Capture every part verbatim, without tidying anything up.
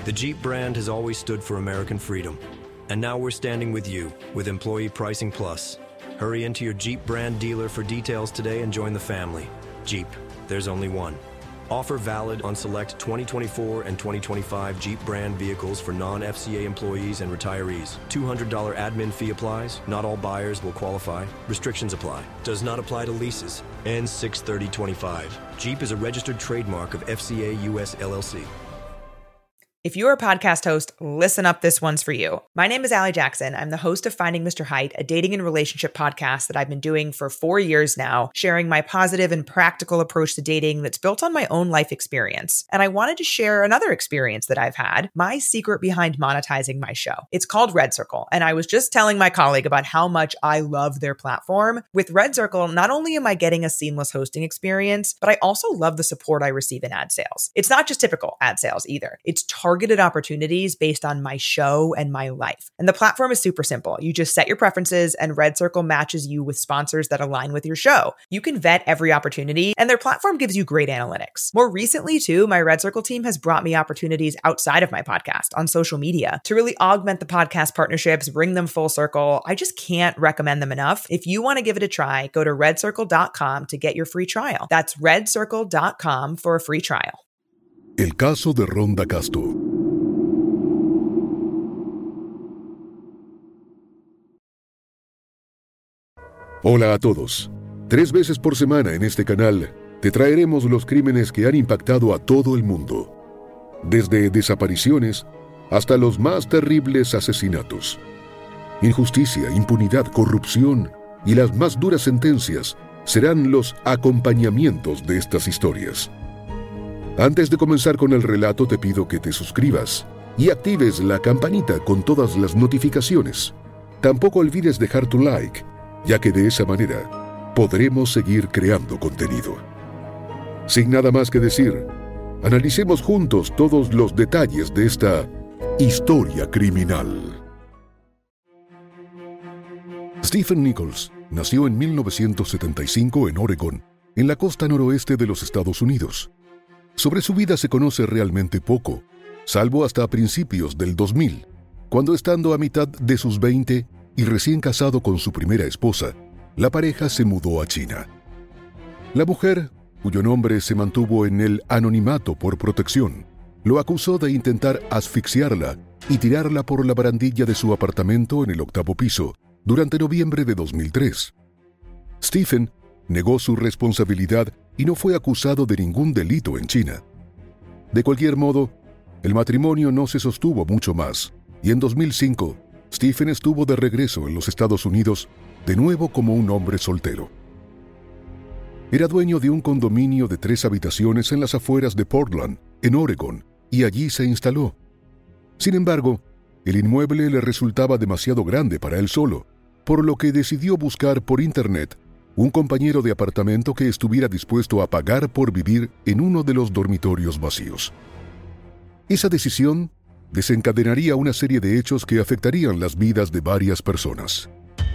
The Jeep brand has always stood for American freedom. And now we're standing with you with Employee Pricing Plus. Hurry into your Jeep brand dealer for details today and join the family. Jeep, there's only one. Offer valid on select twenty twenty-four and twenty twenty-five Jeep brand vehicles for non-F C A employees and retirees. two hundred dollars admin fee applies. Not all buyers will qualify. Restrictions apply. Does not apply to leases. Ends six thirty twenty-five. Jeep is a registered trademark of F C A U S L L C. If you're a podcast host, listen up, this one's for you. My name is Allie Jackson. I'm the host of Finding Mister Height, a dating and relationship podcast that I've been doing for four years now, sharing my positive and practical approach to dating that's built on my own life experience. And I wanted to share another experience that I've had, my secret behind monetizing my show. It's called Red Circle, and I was just telling my colleague about how much I love their platform. With Red Circle, not only am I getting a seamless hosting experience, but I also love the support I receive in ad sales. It's not just typical ad sales either. It's targeted targeted opportunities based on my show and my life. And the platform is super simple. You just set your preferences and Red Circle matches you with sponsors that align with your show. You can vet every opportunity and their platform gives you great analytics. More recently too, my Red Circle team has brought me opportunities outside of my podcast on social media to really augment the podcast partnerships, bring them full circle. I just can't recommend them enough. If you want to give it a try, go to red circle dot com to get your free trial. That's red circle dot com for a free trial. El caso de Rhonda Casto. Hola a todos. Tres veces por semana en este canal te traeremos los crímenes que han impactado a todo el mundo. Desde desapariciones hasta los más terribles asesinatos. Injusticia, impunidad, corrupción y las más duras sentencias serán los acompañamientos de estas historias. Antes de comenzar con el relato, te pido que te suscribas y actives la campanita con todas las notificaciones. Tampoco olvides dejar tu like, ya que de esa manera podremos seguir creando contenido. Sin nada más que decir, analicemos juntos todos los detalles de esta historia criminal. Stephen Nichols nació en mil novecientos setenta y cinco en Oregón, en la costa noroeste de los Estados Unidos. Sobre su vida se conoce realmente poco, salvo hasta principios del dos mil, cuando estando a mitad de sus veinte y recién casado con su primera esposa, la pareja se mudó a China. La mujer, cuyo nombre se mantuvo en el anonimato por protección, lo acusó de intentar asfixiarla y tirarla por la barandilla de su apartamento en el octavo piso durante noviembre de dos mil tres. Stephen negó su responsabilidad y no fue acusado de ningún delito en China. De cualquier modo, el matrimonio no se sostuvo mucho más, y en dos mil cinco, Stephen estuvo de regreso en los Estados Unidos, de nuevo como un hombre soltero. Era dueño de un condominio de tres habitaciones en las afueras de Portland, en Oregón, y allí se instaló. Sin embargo, el inmueble le resultaba demasiado grande para él solo, por lo que decidió buscar por internet un compañero de apartamento que estuviera dispuesto a pagar por vivir en uno de los dormitorios vacíos. Esa decisión desencadenaría una serie de hechos que afectarían las vidas de varias personas.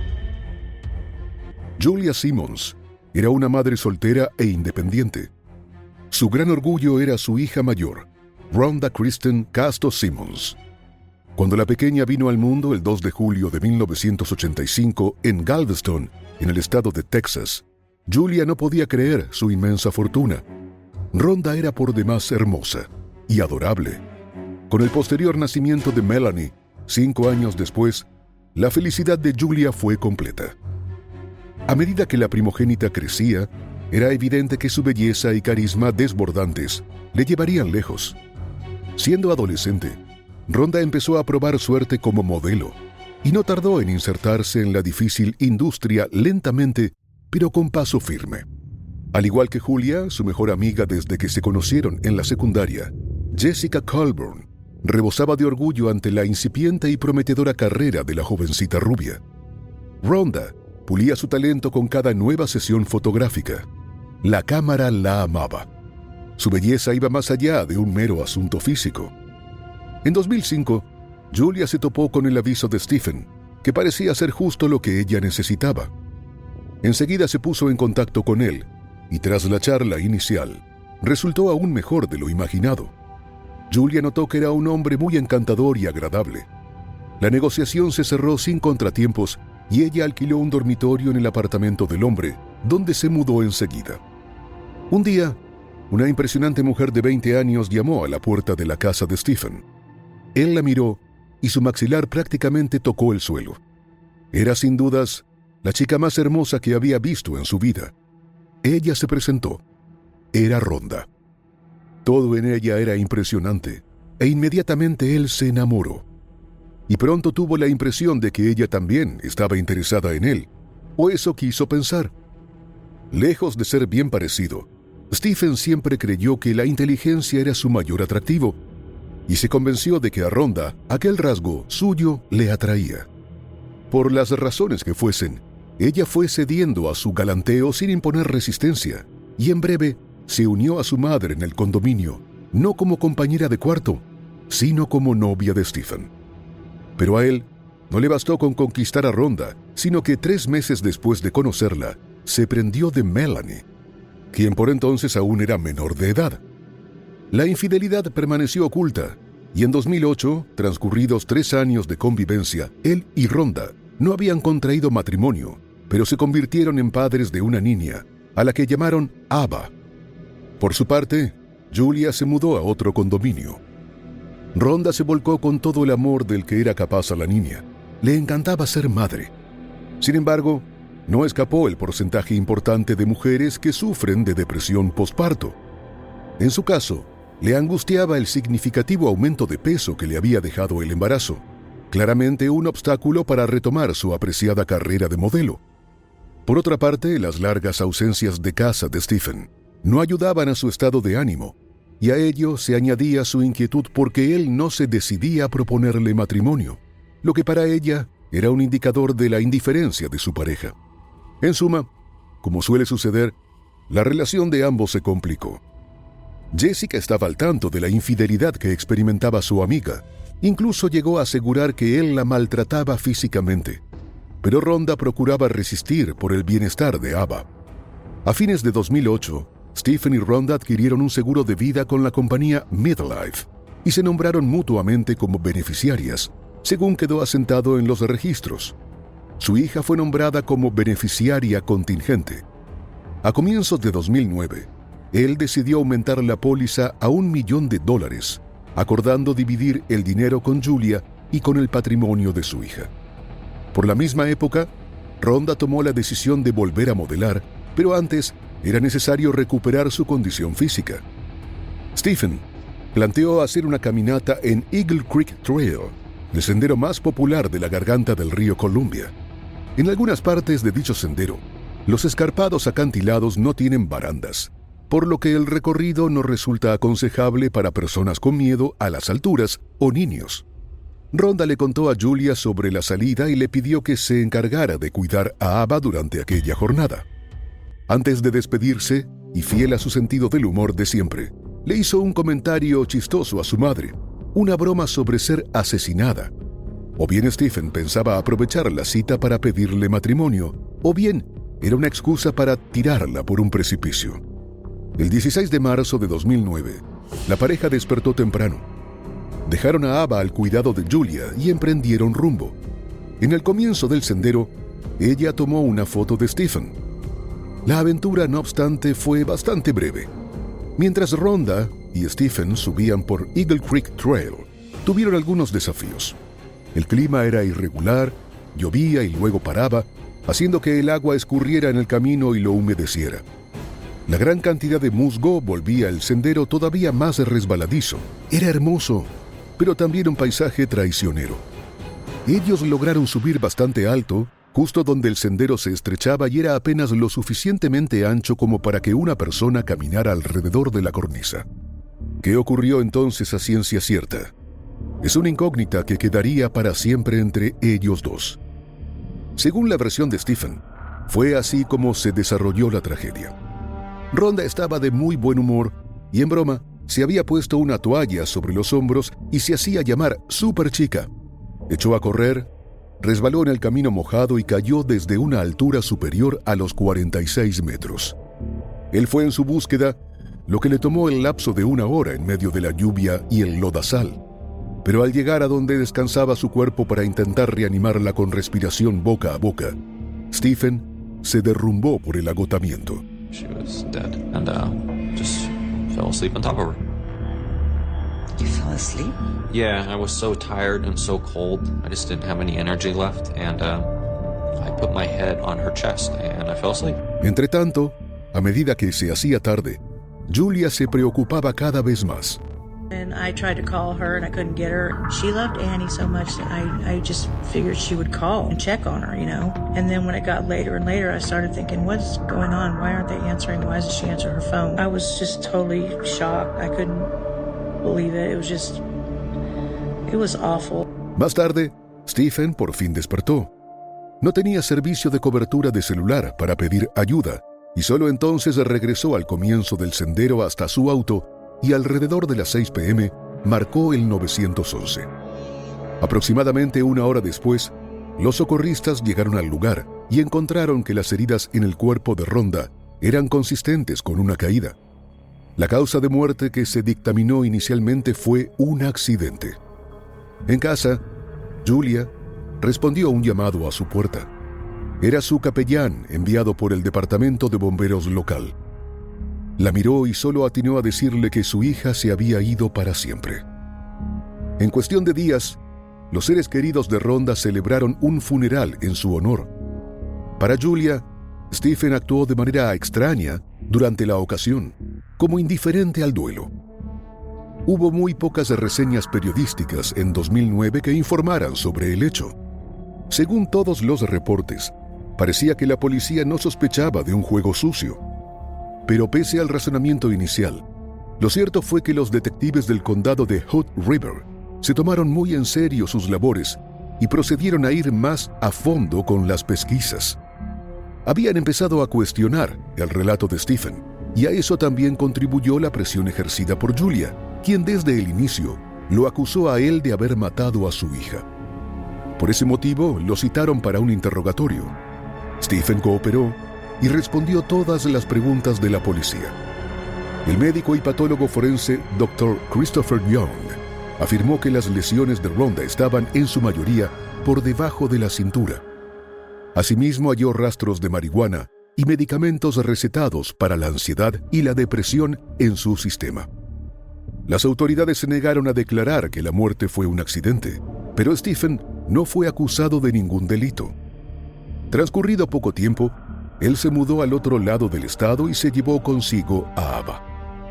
Julia Simmons era una madre soltera e independiente. Su gran orgullo era su hija mayor, Rhonda Kristen Casto Simmons. Cuando la pequeña vino al mundo el dos de julio de mil novecientos ochenta y cinco en Galveston, en el estado de Texas, Julia no podía creer su inmensa fortuna. Rhonda era por demás hermosa y adorable. Con el posterior nacimiento de Melanie, cinco años después, la felicidad de Julia fue completa. A medida que la primogénita crecía, era evidente que su belleza y carisma desbordantes le llevarían lejos. Siendo adolescente, Rhonda empezó a probar suerte como modelo y no tardó en insertarse en la difícil industria lentamente, pero con paso firme. Al igual que Julia, su mejor amiga desde que se conocieron en la secundaria, Jessica Colburn, rebosaba de orgullo ante la incipiente y prometedora carrera de la jovencita rubia. Rhonda pulía su talento con cada nueva sesión fotográfica. La cámara la amaba. Su belleza iba más allá de un mero asunto físico. En dos mil cinco, Julia se topó con el aviso de Stephen, que parecía ser justo lo que ella necesitaba. Enseguida se puso en contacto con él, y tras la charla inicial, resultó aún mejor de lo imaginado. Julia notó que era un hombre muy encantador y agradable. La negociación se cerró sin contratiempos y ella alquiló un dormitorio en el apartamento del hombre, donde se mudó enseguida. Un día, una impresionante mujer de veinte años llamó a la puerta de la casa de Stephen. Él la miró y su maxilar prácticamente tocó el suelo. Era sin dudas la chica más hermosa que había visto en su vida. Ella se presentó. Era Rhonda. Todo en ella era impresionante, e inmediatamente él se enamoró. Y pronto tuvo la impresión de que ella también estaba interesada en él, o eso quiso pensar. Lejos de ser bien parecido, Stephen siempre creyó que la inteligencia era su mayor atractivo, y se convenció de que a Rhonda aquel rasgo suyo le atraía. Por las razones que fuesen, ella fue cediendo a su galanteo sin imponer resistencia, y en breve se unió a su madre en el condominio, no como compañera de cuarto, sino como novia de Stephen. Pero a él no le bastó con conquistar a Rhonda, sino que tres meses después de conocerla, se prendió de Melanie, quien por entonces aún era menor de edad. La infidelidad permaneció oculta, y en dos mil ocho, transcurridos tres años de convivencia, él y Rhonda no habían contraído matrimonio, pero se convirtieron en padres de una niña, a la que llamaron Ava. Por su parte, Julia se mudó a otro condominio. Rhonda se volcó con todo el amor del que era capaz a la niña. Le encantaba ser madre. Sin embargo, no escapó el porcentaje importante de mujeres que sufren de depresión posparto. En su caso, le angustiaba el significativo aumento de peso que le había dejado el embarazo, claramente un obstáculo para retomar su apreciada carrera de modelo. Por otra parte, las largas ausencias de casa de Stephen no ayudaban a su estado de ánimo, y a ello se añadía su inquietud porque él no se decidía a proponerle matrimonio, lo que para ella era un indicador de la indiferencia de su pareja. En suma, como suele suceder, la relación de ambos se complicó. Jessica estaba al tanto de la infidelidad que experimentaba su amiga. Incluso llegó a asegurar que él la maltrataba físicamente. Pero Rhonda procuraba resistir por el bienestar de Ava. A fines de dos mil ocho, Stephen y Rhonda adquirieron un seguro de vida con la compañía MidLife y se nombraron mutuamente como beneficiarias, según quedó asentado en los registros. Su hija fue nombrada como beneficiaria contingente. A comienzos de dos mil nueve, él decidió aumentar la póliza a un millón de dólares, acordando dividir el dinero con Julia y con el patrimonio de su hija. Por la misma época, Rhonda tomó la decisión de volver a modelar, pero antes era necesario recuperar su condición física. Stephen planteó hacer una caminata en Eagle Creek Trail, el sendero más popular de la garganta del río Columbia. En algunas partes de dicho sendero, los escarpados acantilados no tienen barandas, por lo que el recorrido no resulta aconsejable para personas con miedo a las alturas o niños. Rhonda le contó a Julia sobre la salida y le pidió que se encargara de cuidar a Ava durante aquella jornada. Antes de despedirse, y fiel a su sentido del humor de siempre, le hizo un comentario chistoso a su madre, una broma sobre ser asesinada. O bien Stephen pensaba aprovechar la cita para pedirle matrimonio, o bien era una excusa para tirarla por un precipicio. El dieciséis de marzo de dos mil nueve, la pareja despertó temprano. Dejaron a Ava al cuidado de Julia y emprendieron rumbo. En el comienzo del sendero, ella tomó una foto de Stephen. La aventura, no obstante, fue bastante breve. Mientras Rhonda y Stephen subían por Eagle Creek Trail, tuvieron algunos desafíos. El clima era irregular, llovía y luego paraba, haciendo que el agua escurriera en el camino y lo humedeciera. La gran cantidad de musgo volvía el sendero todavía más resbaladizo. Era hermoso, pero también un paisaje traicionero. Ellos lograron subir bastante alto, justo donde el sendero se estrechaba y era apenas lo suficientemente ancho como para que una persona caminara alrededor de la cornisa. ¿Qué ocurrió entonces a ciencia cierta? Es una incógnita que quedaría para siempre entre ellos dos. Según la versión de Stephen, fue así como se desarrolló la tragedia. Rhonda estaba de muy buen humor y, en broma, se había puesto una toalla sobre los hombros y se hacía llamar Super Chica. Echó a correr, resbaló en el camino mojado y cayó desde una altura superior a los cuarenta y seis metros. Él fue en su búsqueda lo que le tomó el lapso de una hora en medio de la lluvia y el lodazal. Pero al llegar a donde descansaba su cuerpo para intentar reanimarla con respiración boca a boca, Stephen se derrumbó por el agotamiento. She was dead and uh, just fell asleep on top of her. You fell asleep? Yeah, I was so tired and so cold. I just didn't have any energy left, and uh, I put my head on her chest and I fell asleep. Entre tanto, a medida que se hacía tarde, Julia se preocupaba cada vez más. And I tried to call her and I couldn't get her. She loved Annie so much that I, I just figured she would call and check on her, you know. And then when it got later and later, I started thinking, what's going on? Why aren't they answering? Why doesn't she answer her phone? I was just totally shocked. I couldn't believe it. It was just, it was awful. Más tarde, Stephen por fin despertó. No tenía servicio de cobertura de celular para pedir ayuda y solo entonces regresó al comienzo del sendero hasta su auto y alrededor de las seis p m marcó el nueve once. Aproximadamente una hora después, los socorristas llegaron al lugar y encontraron que las heridas en el cuerpo de Rhonda eran consistentes con una caída. La causa de muerte que se dictaminó inicialmente fue un accidente. En casa, Julia respondió a un llamado a su puerta. Era su capellán enviado por el departamento de bomberos local. La miró y solo atinó a decirle que su hija se había ido para siempre. En cuestión de días, los seres queridos de Rhonda celebraron un funeral en su honor. Para Julia, Stephen actuó de manera extraña durante la ocasión, como indiferente al duelo. Hubo muy pocas reseñas periodísticas en dos mil nueve que informaran sobre el hecho. Según todos los reportes, parecía que la policía no sospechaba de un juego sucio. Pero pese al razonamiento inicial, lo cierto fue que los detectives del condado de Hood River se tomaron muy en serio sus labores y procedieron a ir más a fondo con las pesquisas. Habían empezado a cuestionar el relato de Stephen, y a eso también contribuyó la presión ejercida por Julia, quien desde el inicio lo acusó a él de haber matado a su hija. Por ese motivo, lo citaron para un interrogatorio. Stephen cooperó y respondió todas las preguntas de la policía. El médico y patólogo forense doctor Christopher Young afirmó que las lesiones de Rhonda estaban en su mayoría por debajo de la cintura. Asimismo, halló rastros de marihuana y medicamentos recetados para la ansiedad y la depresión en su sistema. Las autoridades se negaron a declarar que la muerte fue un accidente, pero Stephen no fue acusado de ningún delito. Transcurrido poco tiempo, él se mudó al otro lado del estado y se llevó consigo a Ava.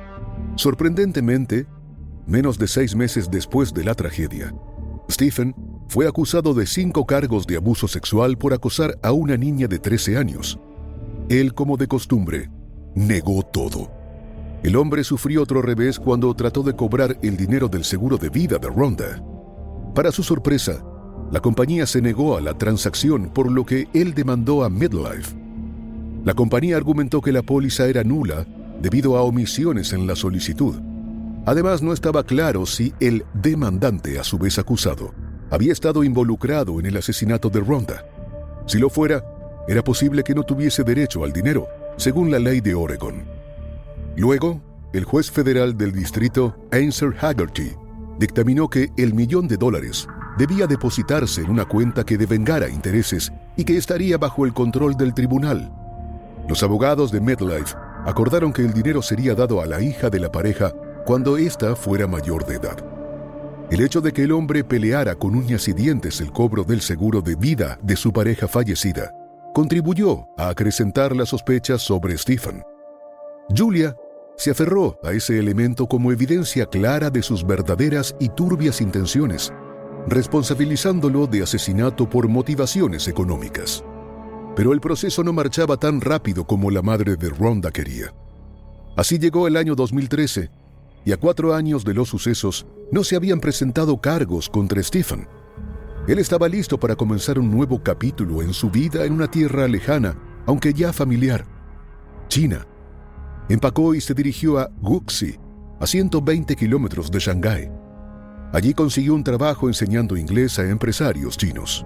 Sorprendentemente, menos de seis meses después de la tragedia, Stephen fue acusado de cinco cargos de abuso sexual por acosar a una niña de trece años. Él, como de costumbre, negó todo. El hombre sufrió otro revés cuando trató de cobrar el dinero del seguro de vida de Rhonda. Para su sorpresa, la compañía se negó a la transacción, por lo que él demandó a MetLife. La compañía argumentó que la póliza era nula debido a omisiones en la solicitud. Además, no estaba claro si el demandante, a su vez acusado, había estado involucrado en el asesinato de Rhonda. Si lo fuera, era posible que no tuviese derecho al dinero, según la ley de Oregon. Luego, el juez federal del distrito, Ansel Haggerty, dictaminó que el millón de dólares debía depositarse en una cuenta que devengara intereses y que estaría bajo el control del tribunal. Los abogados de MetLife acordaron que el dinero sería dado a la hija de la pareja cuando ésta fuera mayor de edad. El hecho de que el hombre peleara con uñas y dientes el cobro del seguro de vida de su pareja fallecida contribuyó a acrecentar las sospechas sobre Stephen. Julia se aferró a ese elemento como evidencia clara de sus verdaderas y turbias intenciones, responsabilizándolo de asesinato por motivaciones económicas. Pero el proceso no marchaba tan rápido como la madre de Rhonda quería. Así llegó el año dos mil trece, y a cuatro años de los sucesos no se habían presentado cargos contra Stephen. Él estaba listo para comenzar un nuevo capítulo en su vida en una tierra lejana, aunque ya familiar, China. Empacó y se dirigió a Wuxi, a ciento veinte kilómetros de Shanghái. Allí consiguió un trabajo enseñando inglés a empresarios chinos.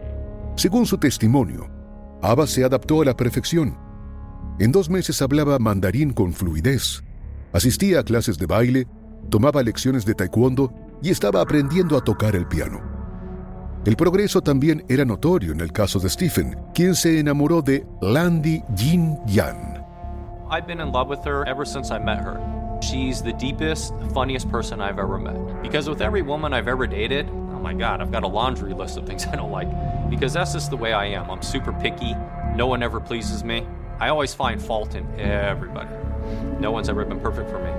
Según su testimonio, Ava se adaptó a la perfección. En dos meses hablaba mandarín con fluidez. Asistía a clases de baile, tomaba lecciones de taekwondo y estaba aprendiendo a tocar el piano. El progreso también era notorio en el caso de Stephen, quien se enamoró de Landy Jin Yan. I've been in love with her ever since I met her. She's the deepest, funniest person I've ever met. Because with every woman I've ever dated, oh my God, I've got a laundry list of things I don't like. Because that's just the way I am. I'm super picky. No one ever pleases me. I always find fault in everybody. No one's ever been perfect for me.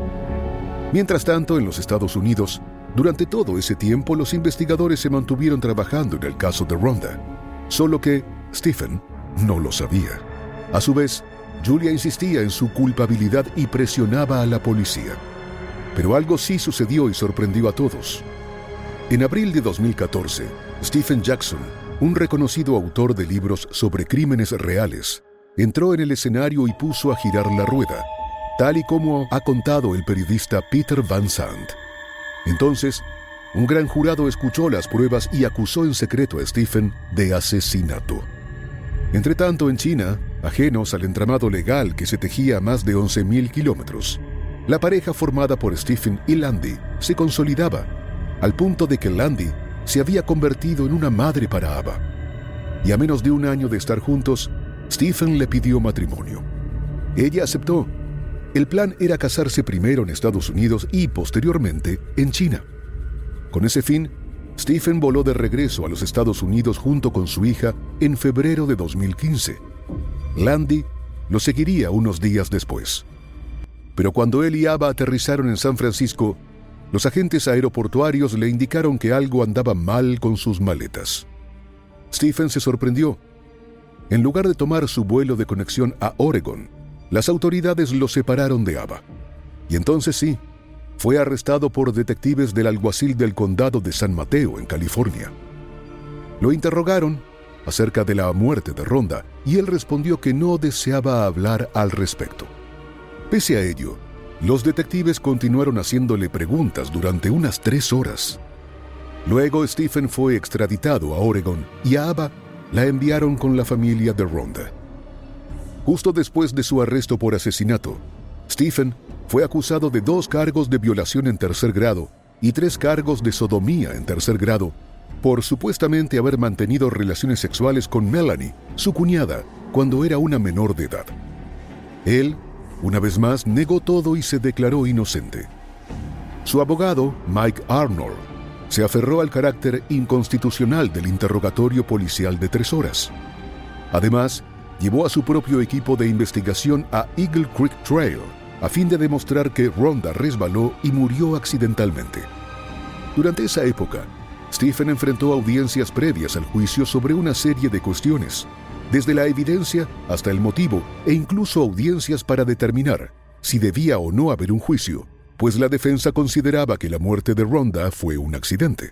Mientras tanto, en los Estados Unidos, durante todo ese tiempo los investigadores se mantuvieron trabajando en el caso de Rhonda, solo que Stephen no lo sabía. A su vez, Julia insistía en su culpabilidad y presionaba a la policía. Pero algo sí sucedió y sorprendió a todos. En abril de dos mil catorce, Stephen Jackson, un reconocido autor de libros sobre crímenes reales, entró en el escenario y puso a girar la rueda, tal y como ha contado el periodista Peter Van Sant. Entonces, un gran jurado escuchó las pruebas y acusó en secreto a Stephen de asesinato. Entretanto, en China, ajenos al entramado legal que se tejía a más de once mil kilómetros, la pareja formada por Stephen y Landy se consolidaba, al punto de que Landy se había convertido en una madre para Ava. Y a menos de un año de estar juntos, Stephen le pidió matrimonio. Ella aceptó. El plan era casarse primero en Estados Unidos y, posteriormente, en China. Con ese fin, Stephen voló de regreso a los Estados Unidos junto con su hija en febrero de dos mil quince. Landy lo seguiría unos días después. Pero cuando él y Ava aterrizaron en San Francisco, los agentes aeroportuarios le indicaron que algo andaba mal con sus maletas. Stephen se sorprendió. En lugar de tomar su vuelo de conexión a Oregon, las autoridades lo separaron de Ava. Y entonces sí, fue arrestado por detectives del alguacil del condado de San Mateo, en California. Lo interrogaron acerca de la muerte de Rhonda y él respondió que no deseaba hablar al respecto. Pese a ello, los detectives continuaron haciéndole preguntas durante unas tres horas. Luego Stephen fue extraditado a Oregon y a Ava la enviaron con la familia de Rhonda. Justo después de su arresto por asesinato, Stephen fue acusado de dos cargos de violación en tercer grado y tres cargos de sodomía en tercer grado por supuestamente haber mantenido relaciones sexuales con Melanie, su cuñada, cuando era una menor de edad. Él, una vez más, negó todo y se declaró inocente. Su abogado, Mike Arnold, se aferró al carácter inconstitucional del interrogatorio policial de tres horas. Además, llevó a su propio equipo de investigación a Eagle Creek Trail a fin de demostrar que Rhonda resbaló y murió accidentalmente. Durante esa época, Stephen enfrentó audiencias previas al juicio sobre una serie de cuestiones, desde la evidencia hasta el motivo e incluso audiencias para determinar si debía o no haber un juicio, pues la defensa consideraba que la muerte de Rhonda fue un accidente.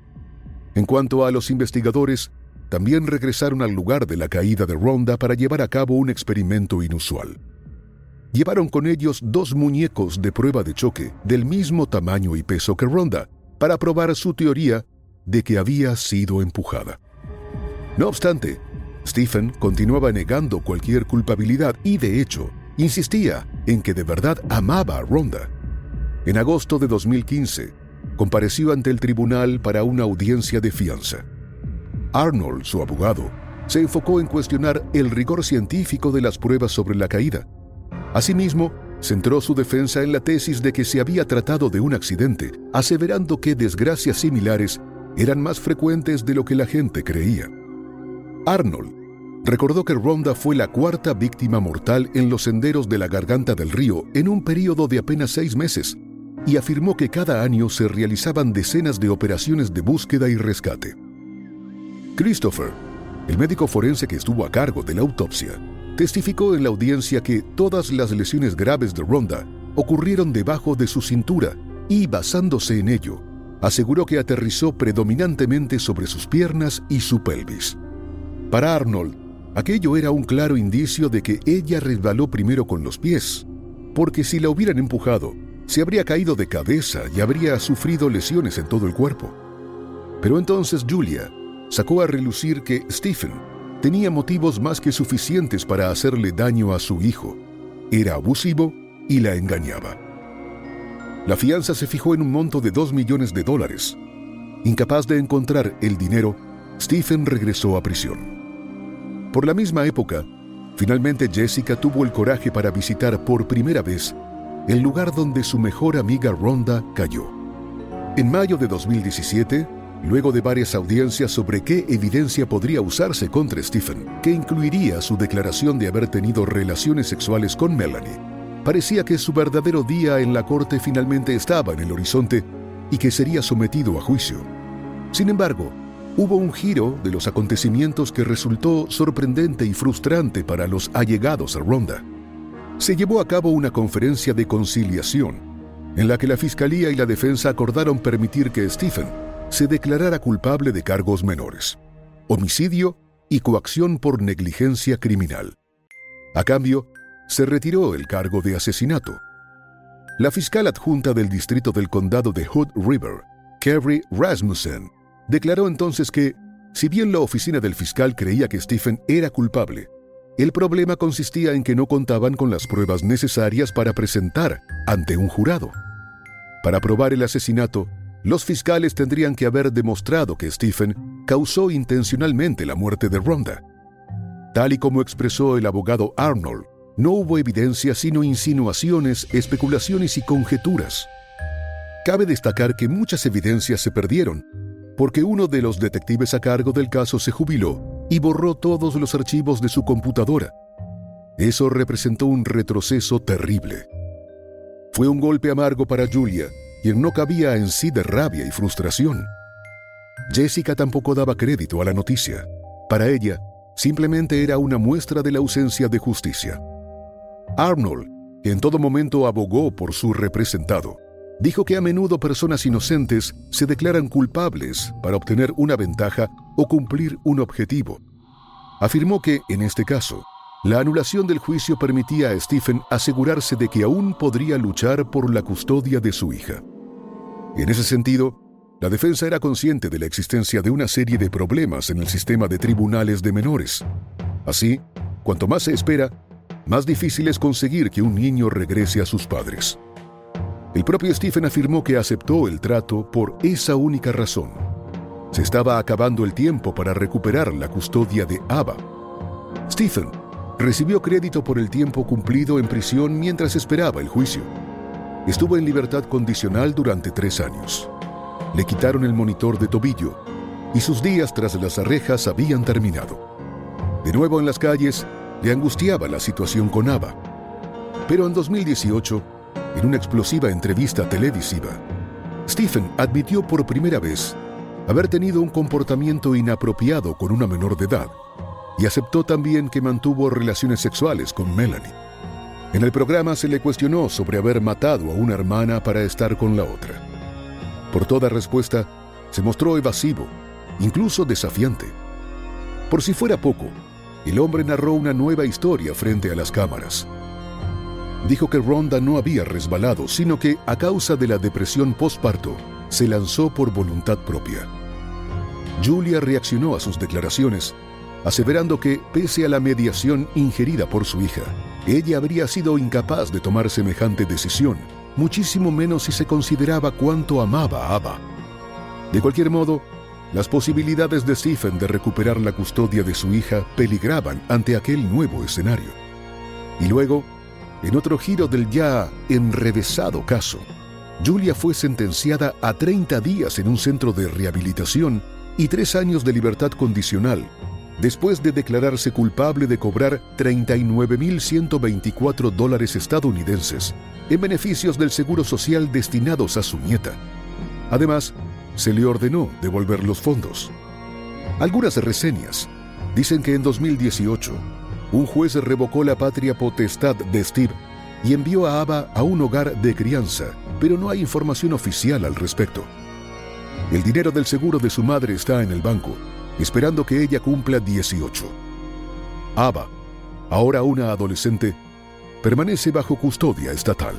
En cuanto a los investigadores, también regresaron al lugar de la caída de Rhonda para llevar a cabo un experimento inusual. Llevaron con ellos dos muñecos de prueba de choque del mismo tamaño y peso que Rhonda para probar su teoría de que había sido empujada. No obstante, Stephen continuaba negando cualquier culpabilidad y, de hecho, insistía en que de verdad amaba a Rhonda. En agosto de dos mil quince, compareció ante el tribunal para una audiencia de fianza. Arnold, su abogado, se enfocó en cuestionar el rigor científico de las pruebas sobre la caída. Asimismo, centró su defensa en la tesis de que se había tratado de un accidente, aseverando que desgracias similares eran más frecuentes de lo que la gente creía. Arnold recordó que Rhonda fue la cuarta víctima mortal en los senderos de la Garganta del Río en un período de apenas seis meses y afirmó que cada año se realizaban decenas de operaciones de búsqueda y rescate. Christopher, el médico forense que estuvo a cargo de la autopsia, testificó en la audiencia que todas las lesiones graves de Rhonda ocurrieron debajo de su cintura y, basándose en ello, aseguró que aterrizó predominantemente sobre sus piernas y su pelvis. Para Arnold, aquello era un claro indicio de que ella resbaló primero con los pies, porque si la hubieran empujado, se habría caído de cabeza y habría sufrido lesiones en todo el cuerpo. Pero entonces Julia sacó a relucir que Stephen tenía motivos más que suficientes para hacerle daño a su hijo. Era abusivo y la engañaba. La fianza se fijó en un monto de dos millones de dólares. Incapaz de encontrar el dinero, Stephen regresó a prisión. Por la misma época, finalmente Jessica tuvo el coraje para visitar por primera vez el lugar donde su mejor amiga Rhonda cayó. En mayo de dos mil diecisiete, luego de varias audiencias sobre qué evidencia podría usarse contra Stephen, que incluiría su declaración de haber tenido relaciones sexuales con Melanie, parecía que su verdadero día en la corte finalmente estaba en el horizonte y que sería sometido a juicio. Sin embargo, hubo un giro de los acontecimientos que resultó sorprendente y frustrante para los allegados a Rhonda. Se llevó a cabo una conferencia de conciliación en la que la Fiscalía y la defensa acordaron permitir que Stephen se declarara culpable de cargos menores, homicidio y coacción por negligencia criminal. A cambio, se retiró el cargo de asesinato. La fiscal adjunta del distrito del condado de Hood River, Kerry Rasmussen, declaró entonces que, si bien la oficina del fiscal creía que Stephen era culpable, el problema consistía en que no contaban con las pruebas necesarias para presentar ante un jurado. Para probar el asesinato, los fiscales tendrían que haber demostrado que Stephen causó intencionalmente la muerte de Rhonda. Tal y como expresó el abogado Arnold, no hubo evidencia sino insinuaciones, especulaciones y conjeturas. Cabe destacar que muchas evidencias se perdieron, porque uno de los detectives a cargo del caso se jubiló y borró todos los archivos de su computadora. Eso representó un retroceso terrible. Fue un golpe amargo para Julia, quien no cabía en sí de rabia y frustración. Jessica tampoco daba crédito a la noticia. Para ella, simplemente era una muestra de la ausencia de justicia. Arnold, que en todo momento abogó por su representado, dijo que a menudo personas inocentes se declaran culpables para obtener una ventaja o cumplir un objetivo. Afirmó que, en este caso, la anulación del juicio permitía a Stephen asegurarse de que aún podría luchar por la custodia de su hija. En ese sentido, la defensa era consciente de la existencia de una serie de problemas en el sistema de tribunales de menores. Así, cuanto más se espera, más difícil es conseguir que un niño regrese a sus padres. El propio Stephen afirmó que aceptó el trato por esa única razón. Se estaba acabando el tiempo para recuperar la custodia de Ava. Stephen recibió crédito por el tiempo cumplido en prisión mientras esperaba el juicio. Estuvo en libertad condicional durante tres años. Le quitaron el monitor de tobillo y sus días tras las rejas habían terminado. De nuevo en las calles, le angustiaba la situación con Ava. Pero en dos mil dieciocho, en una explosiva entrevista televisiva, Stephen admitió por primera vez haber tenido un comportamiento inapropiado con una menor de edad y aceptó también que mantuvo relaciones sexuales con Melanie. En el programa se le cuestionó sobre haber matado a una hermana para estar con la otra. Por toda respuesta, se mostró evasivo, incluso desafiante. Por si fuera poco, el hombre narró una nueva historia frente a las cámaras. Dijo que Rhonda no había resbalado, sino que, a causa de la depresión postparto, se lanzó por voluntad propia. Julia reaccionó a sus declaraciones, aseverando que, pese a la mediación ingerida por su hija, ella habría sido incapaz de tomar semejante decisión, muchísimo menos si se consideraba cuánto amaba a Ava. De cualquier modo, las posibilidades de Stephen de recuperar la custodia de su hija peligraban ante aquel nuevo escenario. Y luego, en otro giro del ya enrevesado caso, Julia fue sentenciada a treinta días en un centro de rehabilitación y tres años de libertad condicional, después de declararse culpable de cobrar treinta y nueve mil ciento veinticuatro dólares estadounidenses en beneficios del seguro social destinados a su nieta. Además, se le ordenó devolver los fondos. Algunas reseñas dicen que en dos mil dieciocho, un juez revocó la patria potestad de Steve y envió a Ava a un hogar de crianza, pero no hay información oficial al respecto. El dinero del seguro de su madre está en el banco, esperando que ella cumpla dieciocho. Ava, ahora una adolescente, permanece bajo custodia estatal.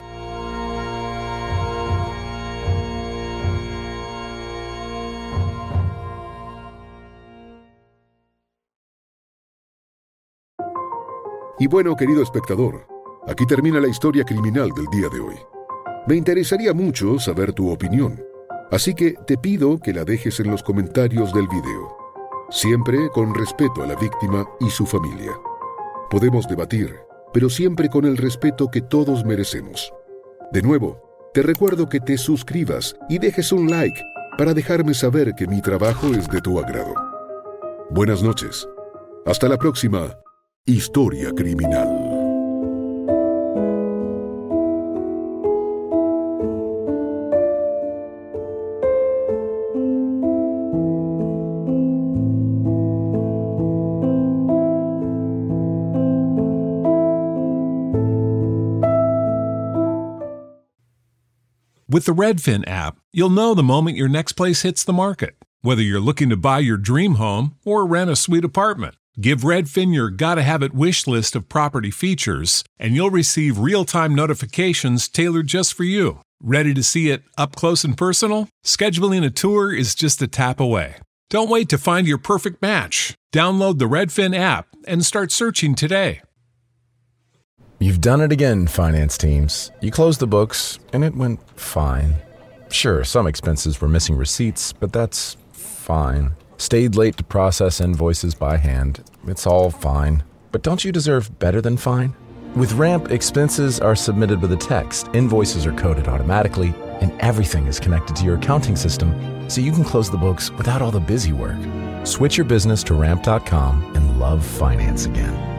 Y bueno, querido espectador, Aquí termina la historia criminal del día de hoy. Me interesaría mucho saber tu opinión, así que te pido que la dejes en los comentarios del video, siempre con respeto a la víctima y su familia. Podemos debatir, pero siempre con el respeto que todos merecemos. De nuevo, te recuerdo que te suscribas y dejes un like para dejarme saber que mi trabajo es de tu agrado. Buenas noches. Hasta la próxima Historia Criminal. With the Redfin app, you'll know the moment your next place hits the market. Whether you're looking to buy your dream home or rent a sweet apartment, give Redfin your gotta-have-it wish list of property features, and you'll receive real-time notifications tailored just for you. Ready to see it up close and personal? Scheduling a tour is just a tap away. Don't wait to find your perfect match. Download the Redfin app and start searching today. You've done it again, finance teams. You closed the books, and it went fine. Sure, some expenses were missing receipts, but that's fine. Stayed late to process invoices by hand. It's all fine. But don't you deserve better than fine? With Ramp, expenses are submitted with a text, invoices are coded automatically, and everything is connected to your accounting system, so you can close the books without all the busy work. Switch your business to ramp dot com and love finance again.